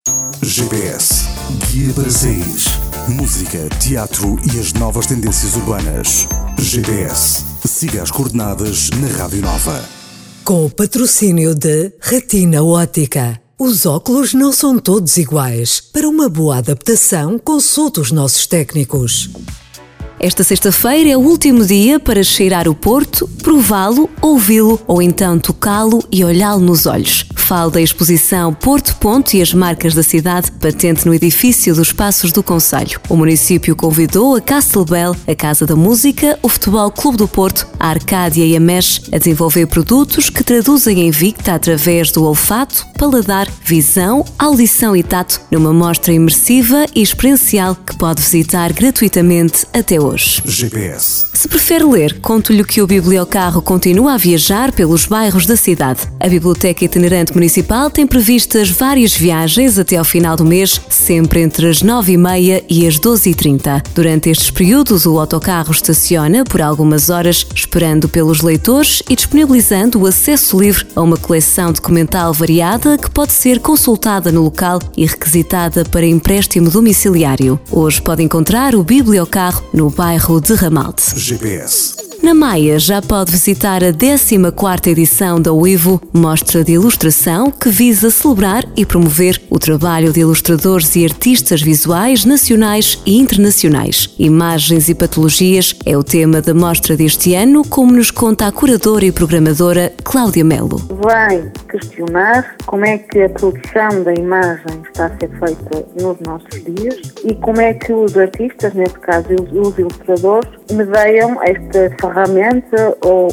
GPS, guia para sair. Música, teatro e as novas tendências urbanas. GPS, siga as coordenadas na Rádio Nova. Com o patrocínio de Retina Ótica. Os óculos não são todos iguais. Para uma boa adaptação, consulte os nossos técnicos. Esta sexta-feira é o último dia para cheirar o Porto, prová-lo, ouvi-lo ou então tocá-lo e olhá-lo nos olhos. Falo da exposição Porto Ponto e as marcas da cidade, patente no edifício dos Passos do Concelho. O município convidou a Castelbel, a Casa da Música, o Futebol Clube do Porto, a Arcádia e a Mesh a desenvolver produtos que traduzem em Victa através do olfato, paladar, visão, audição e tato, numa mostra imersiva e experiencial que pode visitar gratuitamente até hoje. GPS. Se prefere ler, conto-lhe que o Bibliocarro continua a viajar pelos bairros da cidade. A Biblioteca Itinerante Municipal tem previstas várias viagens até ao final do mês, sempre entre as 9h30 e as 12h30. Durante estes períodos, o autocarro estaciona por algumas horas, esperando pelos leitores e disponibilizando o acesso livre a uma coleção documental variada que pode ser consultada no local e requisitada para empréstimo domiciliário. Hoje pode encontrar o Bibliocarro no bairro de Ramalde. GPS. Na Maia já pode visitar a 14ª edição da UIVO, mostra de ilustração que visa celebrar e promover o trabalho de ilustradores e artistas visuais nacionais e internacionais. Imagens e patologias é o tema da mostra deste ano, como nos conta a curadora e programadora Cláudia Melo. Vem questionar como é que a produção da imagem está a ser feita nos nossos dias e como é que os artistas, neste caso os ilustradores, medeiam esta ferramenta ou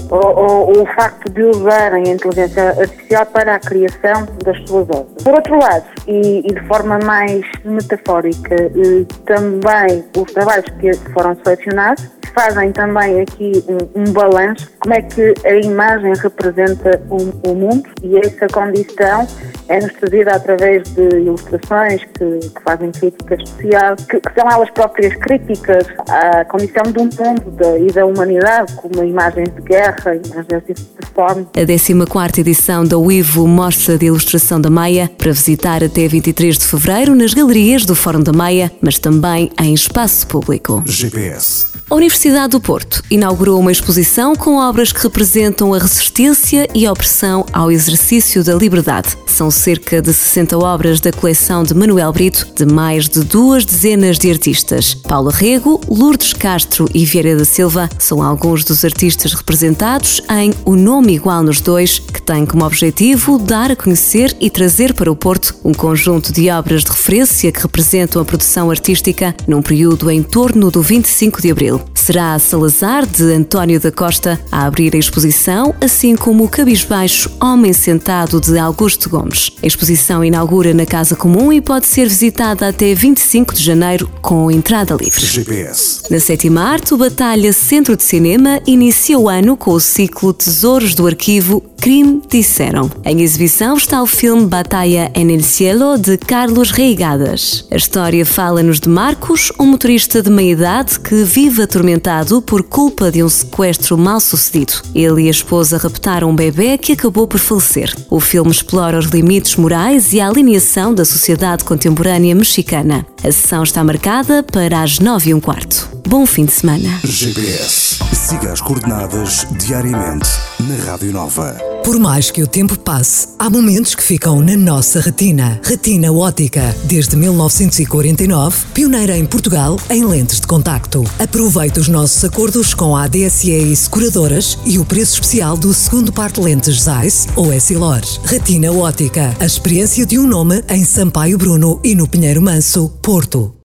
o facto de usarem a inteligência artificial para a criação das suas obras. Por outro lado, e de forma mais metafórica, também os trabalhos que foram selecionados fazem também aqui um balanço, como é que a imagem representa o mundo, e essa condição é-nos trazida através de ilustrações que fazem crítica social, que são elas próprias críticas à condição do mundo e da humanidade, como imagens de guerra, imagens de fome. A 14ª edição da UIVO Mostra de Ilustração da Maia, para visitar até 23 de fevereiro nas galerias do Fórum da Maia, mas também em espaço público. GPS. A Universidade do Porto inaugurou uma exposição com obras que representam a resistência e a opressão ao exercício da liberdade. São cerca de 60 obras da coleção de Manuel Brito, de mais de 2 dezenas de artistas. Paula Rego, Lourdes Castro e Vieira da Silva são alguns dos artistas representados em O Nome Igual nos Dois, que tem como objetivo dar a conhecer e trazer para o Porto um conjunto de obras de referência que representam a produção artística num período em torno do 25 de abril. Será Salazar, de António da Costa, a abrir a exposição, assim como o Cabisbaixo Homem Sentado, de Augusto Gomes. A exposição inaugura na Casa Comum e pode ser visitada até 25 de janeiro com entrada livre. GPS. Na 7ª Arte, o Batalha Centro de Cinema inicia o ano com o ciclo Tesouros do Arquivo Crime Disseram. Em exibição está o filme Batalha en el Cielo, de Carlos Reigadas. A história fala-nos de Marcos, um motorista de meia-idade que vive atormentado por culpa de um sequestro mal sucedido. Ele e a esposa raptaram um bebê que acabou por falecer. O filme explora os limites morais e a alineação da sociedade contemporânea mexicana. A sessão está marcada para as 9h15. Bom fim de semana. GPS. Siga as coordenadas diariamente na Rádio Nova. Por mais que o tempo passe, há momentos que ficam na nossa retina. Retina Ótica, desde 1949, pioneira em Portugal em lentes de contacto. Aproveite os nossos acordos com a ADSE e seguradoras e o preço especial do segundo par de lentes Zeiss ou Essilor. Retina Ótica, a experiência de um nome em Sampaio Bruno e no Pinheiro Manso, Porto.